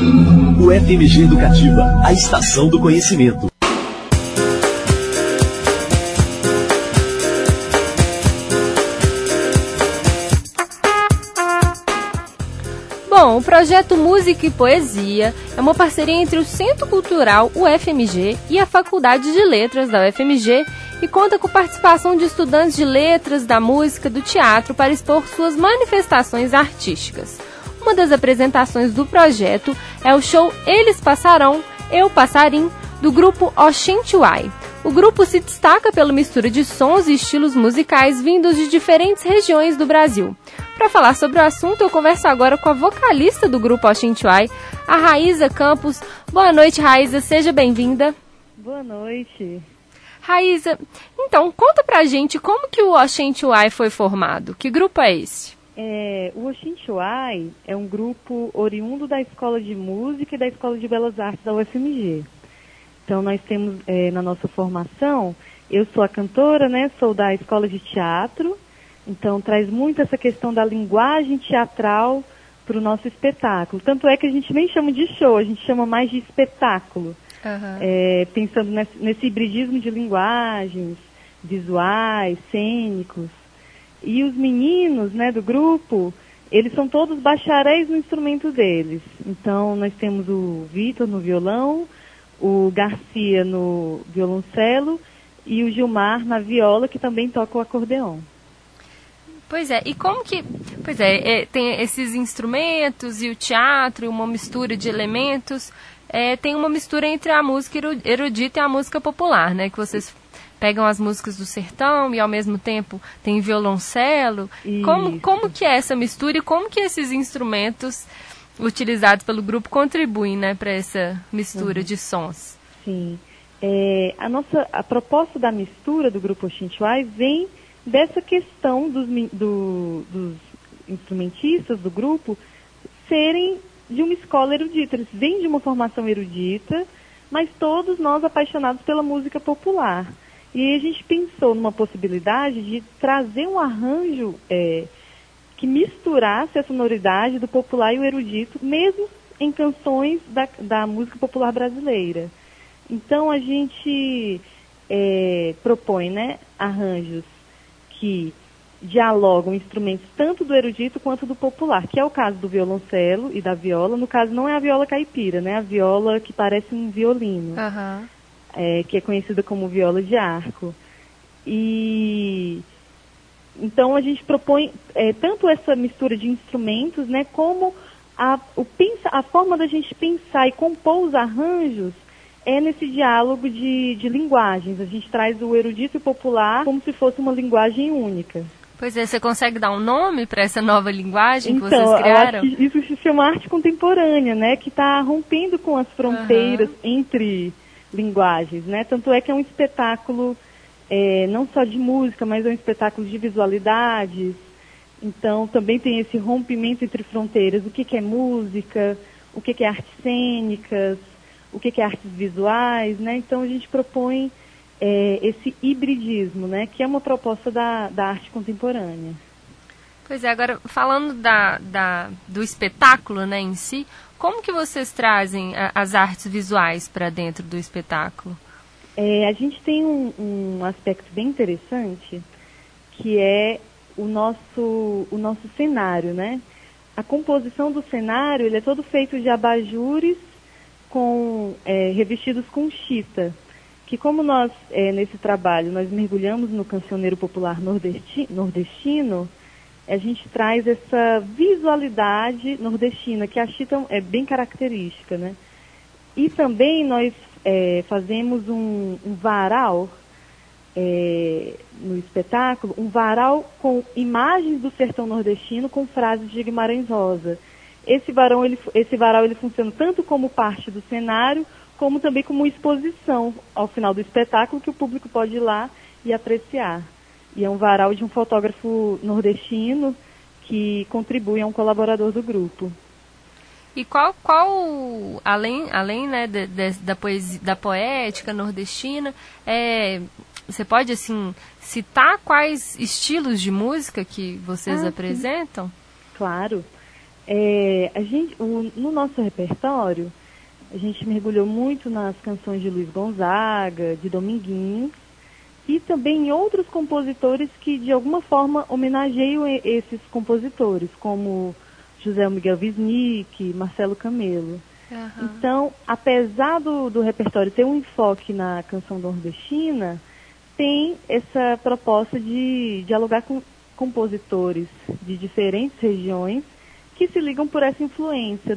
O FMG Educativa, a estação do conhecimento. Bom, o projeto Música e Poesia é uma parceria entre o Centro Cultural UFMG e a Faculdade de Letras da UFMG e conta com participação de estudantes de letras, da música, do teatro para expor suas manifestações artísticas. Uma das apresentações do projeto é o show Eles Passarão, Eu Passarim, do grupo Oxentuai. O grupo se destaca pela mistura de sons e estilos musicais vindos de diferentes regiões do Brasil. Para falar sobre o assunto, eu converso agora com a vocalista do grupo Oxentuai, a Raíza Campos. Boa noite, Raíza, seja bem-vinda. Boa noite. Raíza, então, conta pra gente como que o Oxentuai foi formado. Que grupo é esse? O Oxentuai é um grupo oriundo da Escola de Música e da Escola de Belas Artes da UFMG. Então, nós temos na nossa formação, eu sou a cantora, né, sou da Escola de Teatro, então traz muito essa questão da linguagem teatral para o nosso espetáculo. Tanto é que a gente nem chama de show, a gente chama mais de espetáculo. Uhum. Pensando nesse hibridismo de linguagens, visuais, cênicos. E os meninos, né, do grupo, eles são todos bacharéis no instrumento deles. Então, nós temos o Vitor no violão, o Garcia no violoncelo e o Gilmar na viola, que também toca o acordeão. Pois é, e como que... Pois é, tem esses instrumentos e o teatro, uma mistura de elementos. Tem uma mistura entre a música erudita e a música popular, né? Que vocês pegam as músicas do sertão e ao mesmo tempo tem violoncelo. Como que é essa mistura e como que esses instrumentos utilizados pelo grupo contribuem, né, para essa mistura de sons? Sim. A proposta da mistura do grupo Oxentuai vem dessa questão dos instrumentistas do grupo serem de uma escola erudita. Eles vêm de uma formação erudita, mas todos nós apaixonados pela música popular. E aí a gente pensou numa possibilidade de trazer um arranjo que misturasse a sonoridade do popular e o erudito, mesmo em canções da música popular brasileira. Então a gente propõe, né, arranjos que dialogam instrumentos tanto do erudito quanto do popular, que é o caso do violoncelo e da viola. No caso, não é a viola caipira, né? A viola que parece um violino, que é conhecida como viola de arco. E então a gente propõe tanto essa mistura de instrumentos, né, como a forma da gente pensar e compor os arranjos nesse diálogo de linguagens. A gente traz o erudito e o popular como se fosse uma linguagem única. Pois é, você consegue dar um nome para essa nova linguagem que vocês criaram? Eu acho que isso se chama arte contemporânea, né? Que está rompendo com as fronteiras entre linguagens, né? Tanto é que é um espetáculo não só de música, mas é um espetáculo de visualidades. Então, também tem esse rompimento entre fronteiras. O que é música, o que é artes cênicas, o que é artes visuais, né? Então, a gente propõe esse hibridismo, né, que é uma proposta da arte contemporânea. Pois é, agora falando do espetáculo, né, em si, como que vocês trazem as artes visuais para dentro do espetáculo? A gente tem um aspecto bem interessante, que é o nosso cenário, né? A composição do cenário, ele é todo feito de abajures revestidos com chita, que como nós, nesse trabalho, nós mergulhamos no cancioneiro popular nordestino, a gente traz essa visualidade nordestina, que a chita é bem característica, né? E também nós fazemos um varal no espetáculo, um varal com imagens do sertão nordestino com frases de Guimarães Rosa. Esse varal ele funciona tanto como parte do cenário, como também como exposição ao final do espetáculo, que o público pode ir lá e apreciar. E é um varal de um fotógrafo nordestino que contribui, é um colaborador do grupo. E qual além né, da poética nordestina, você pode assim citar quais estilos de música que vocês apresentam? Claro. No nosso repertório, a gente mergulhou muito nas canções de Luiz Gonzaga, de Dominguinhos, e também em outros compositores que, de alguma forma, homenageiam esses compositores, como José Miguel Wisnik, Marcelo Camelo. Uhum. Então, apesar do repertório ter um enfoque na canção nordestina, tem essa proposta de dialogar com compositores de diferentes regiões que se ligam por essa influência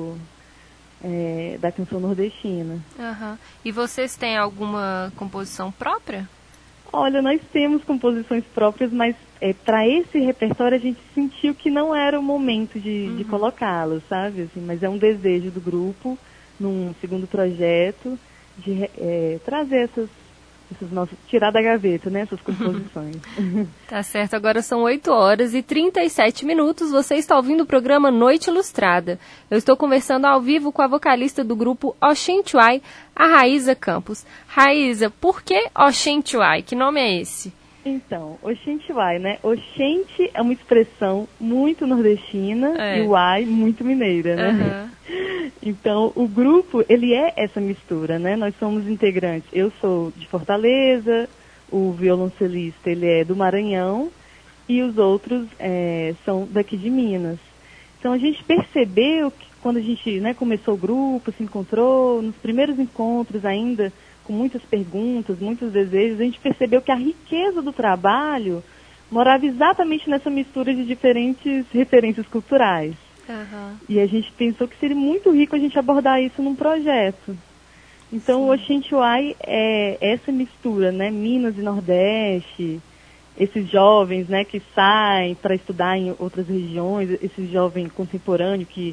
da canção nordestina. Uhum. E vocês têm alguma composição própria? Olha, nós temos composições próprias, mas para esse repertório a gente sentiu que não era o momento de colocá-las, sabe? Assim, mas é um desejo do grupo, num segundo projeto, de trazer essas nossas, tirar da gaveta, né, essas composições. Tá certo, agora são 8h37. Você está ouvindo o programa Noite Ilustrada. Eu estou conversando ao vivo com a vocalista do grupo Oxentuai, a Raíza Campos. Raíza, por que Oxentuai? Que nome é esse? Então, Oxentuai, né? Oxente é uma expressão muito nordestina e o ai muito mineira, né? Uhum. Então, o grupo, ele é essa mistura, né? Nós somos integrantes. Eu sou de Fortaleza, o violoncelista, ele é do Maranhão e os outros são daqui de Minas. Então, a gente percebeu que quando a gente, né, começou o grupo, se encontrou, nos primeiros encontros ainda, com muitas perguntas, muitos desejos, a gente percebeu que a riqueza do trabalho morava exatamente nessa mistura de diferentes referências culturais. Uhum. E a gente pensou que seria muito rico a gente abordar isso num projeto. Então, o Oxentuai é essa mistura, né? Minas e Nordeste, esses jovens, né, que saem para estudar em outras regiões, esse jovem contemporâneo que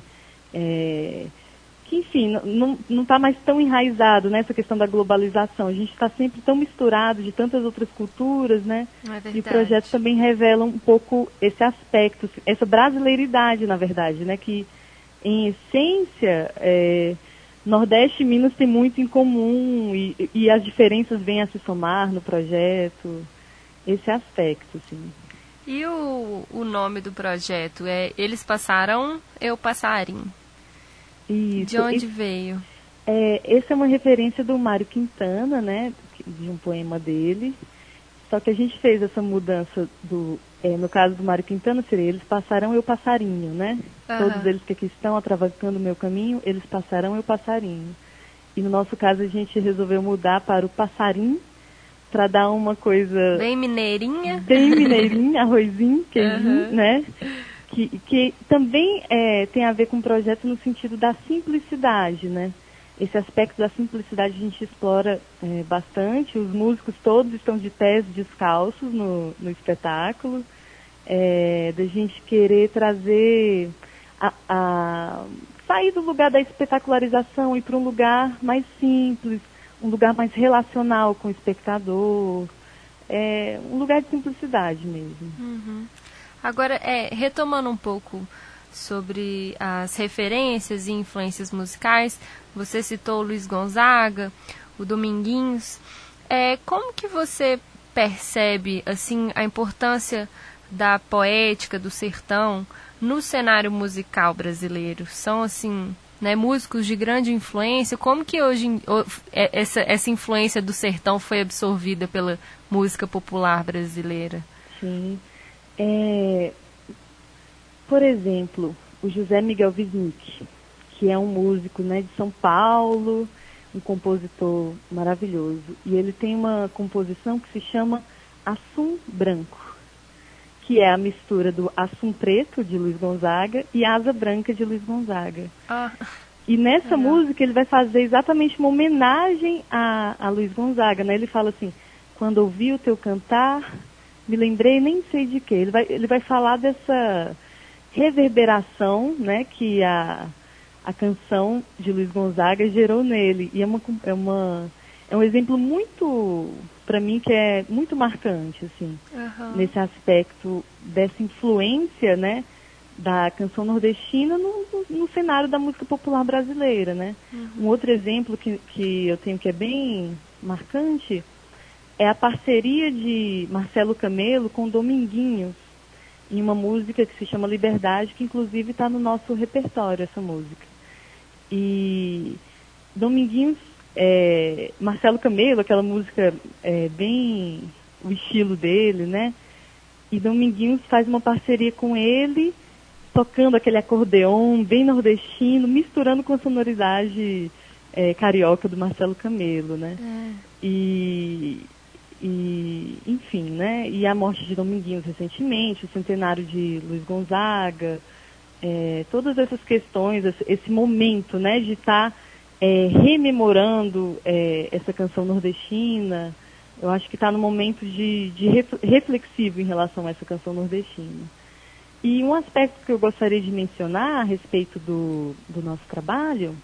enfim, não está mais tão enraizado nessa questão da globalização. A gente está sempre tão misturado de tantas outras culturas, né? É, e o projeto também revela um pouco esse aspecto, essa brasileiridade, na verdade, né? Que, em essência, Nordeste e Minas têm muito em comum e as diferenças vêm a se somar no projeto. Esse aspecto, assim. E o nome do projeto é Eles Passaram, Eu Passarim. Isso. De onde veio? Essa é uma referência do Mário Quintana, né, de um poema dele. Só que a gente fez essa mudança no caso do Mário Quintana, seria Eles Passarão, Eu Passarinho, né? Uhum. Todos eles que aqui estão atravessando o meu caminho, eles passarão, eu passarinho. E no nosso caso a gente resolveu mudar para o passarim, para dar uma coisa... Bem mineirinha. Bem mineirinha, arrozinho, queijinho, né? Que também tem a ver com o projeto no sentido da simplicidade, né? Esse aspecto da simplicidade a gente explora bastante. Os músicos todos estão de pés descalços no espetáculo. Da gente querer trazer sair do lugar da espetacularização e para um lugar mais simples, um lugar mais relacional com o espectador. Um lugar de simplicidade mesmo. Uhum. Agora, retomando um pouco sobre as referências e influências musicais, você citou o Luiz Gonzaga, o Dominguinhos. Como que você percebe assim, a importância da poética, do sertão, no cenário musical brasileiro? São, assim, né, músicos de grande influência. Como que hoje essa influência do sertão foi absorvida pela música popular brasileira? Sim. Por exemplo, o José Miguel Wisnik, que é um músico, né, de São Paulo, um compositor maravilhoso. E ele tem uma composição que se chama Assum Branco, que é a mistura do Assum Preto, de Luiz Gonzaga, e Asa Branca, de Luiz Gonzaga. E nessa música ele vai fazer exatamente uma homenagem a Luiz Gonzaga, né? Ele fala assim: quando ouvi o teu cantar, me lembrei nem sei de quê. Ele vai falar dessa reverberação, né, que a canção de Luiz Gonzaga gerou nele. E é um exemplo muito, para mim, que é muito marcante, assim, nesse aspecto dessa influência, né, da canção nordestina no cenário da música popular brasileira, né? Um outro exemplo que eu tenho que é bem marcante é a parceria de Marcelo Camelo com Dominguinhos. em uma música que se chama Liberdade, que inclusive está no nosso repertório, essa música. E Dominguinhos, Marcelo Camelo, aquela música bem o estilo dele, né? E Dominguinhos faz uma parceria com ele, tocando aquele acordeon bem nordestino, misturando com a sonoridade carioca do Marcelo Camelo, né? Enfim, né? E a morte de Dominguinhos recentemente, o centenário de Luiz Gonzaga, todas essas questões, esse momento, né, de estar rememorando essa canção nordestina, eu acho que está no momento de reflexivo em relação a essa canção nordestina. E um aspecto que eu gostaria de mencionar a respeito do nosso trabalho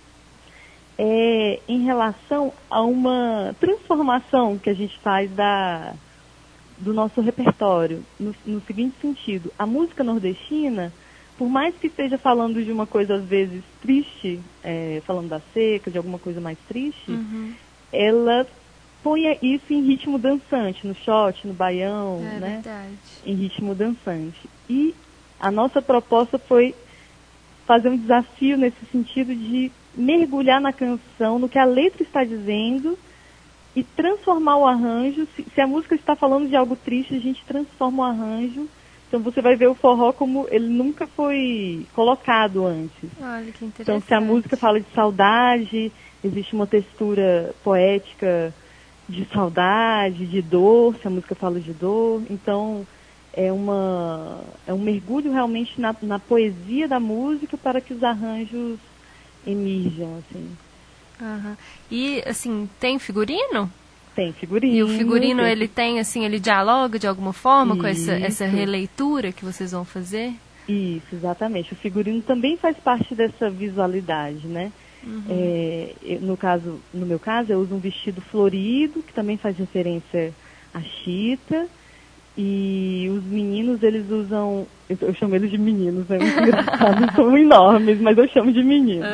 em relação a uma transformação que a gente faz do nosso repertório, no seguinte sentido: a música nordestina, por mais que esteja falando de uma coisa às vezes triste, falando da seca, de alguma coisa mais triste, ela põe isso em ritmo dançante, no shot, no baião, né? Verdade. Em ritmo dançante. E a nossa proposta foi fazer um desafio nesse sentido de mergulhar na canção, no que a letra está dizendo, e transformar o arranjo. Se a música está falando de algo triste, a gente transforma o arranjo. Então você vai ver o forró como ele nunca foi colocado antes. Olha que interessante. Então se a música fala de saudade, existe uma textura poética de saudade, de dor, se a música fala de dor. Então é um mergulho realmente na poesia da música para que os arranjos emerjam, assim. E, assim, tem figurino? Tem figurino. E o figurino, tem... ele tem, assim, ele dialoga de alguma forma Isso. com essa releitura que vocês vão fazer? Isso, exatamente. O figurino também faz parte dessa visualidade, né? No meu caso, eu uso um vestido florido, que também faz referência à chita. E os meninos, eles usam... Eu chamo eles de meninos, né? Muito engraçado, são enormes, mas eu chamo de meninos.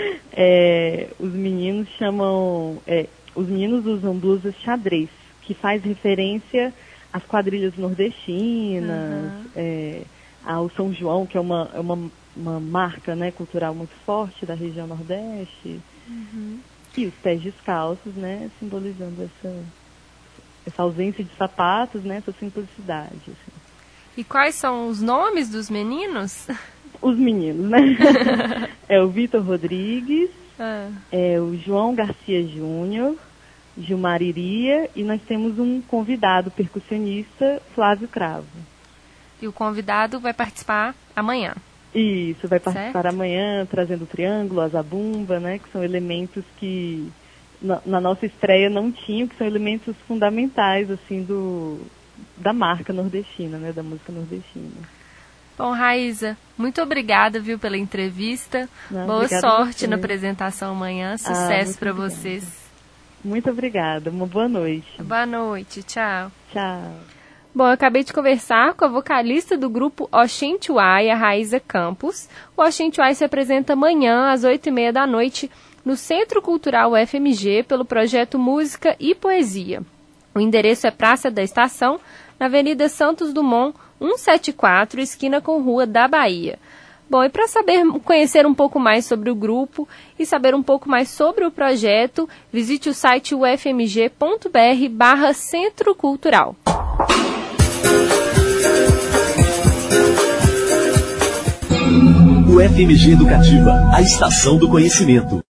Os meninos chamam... os meninos usam blusas xadrez, que faz referência às quadrilhas nordestinas, ao São João, que é uma marca, né, cultural muito forte da região Nordeste. E os pés descalços, né, simbolizando essa ausência de sapatos, né, essa simplicidade. Assim. E quais são os nomes dos meninos? Os meninos, né? É o Vitor Rodrigues, é o João Garcia Júnior, Gilmar Iria, e nós temos um convidado percussionista, Flávio Cravo. E o convidado vai participar amanhã. Isso, vai participar amanhã, trazendo o triângulo, a zabumba, né, que são elementos que na nossa estreia não tinham, que são elementos fundamentais, assim, da marca nordestina, né, da música nordestina. Bom, Raíza, muito obrigada, viu, pela entrevista. Boa sorte na apresentação amanhã. Sucesso para vocês. Muito obrigada. Uma boa noite. Boa noite. Tchau. Tchau. Bom, eu acabei de conversar com a vocalista do grupo Oxentuai, a Raíza Campos. O Oxentuai se apresenta amanhã, às 20h30 da noite, no Centro Cultural UFMG, pelo projeto Música e Poesia. O endereço é Praça da Estação, na Avenida Santos Dumont, 174, esquina com Rua da Bahia. Bom, e para conhecer um pouco mais sobre o grupo e saber um pouco mais sobre o projeto, visite o site ufmg.br/Centro Cultural. UFMG Educativa, a estação do conhecimento.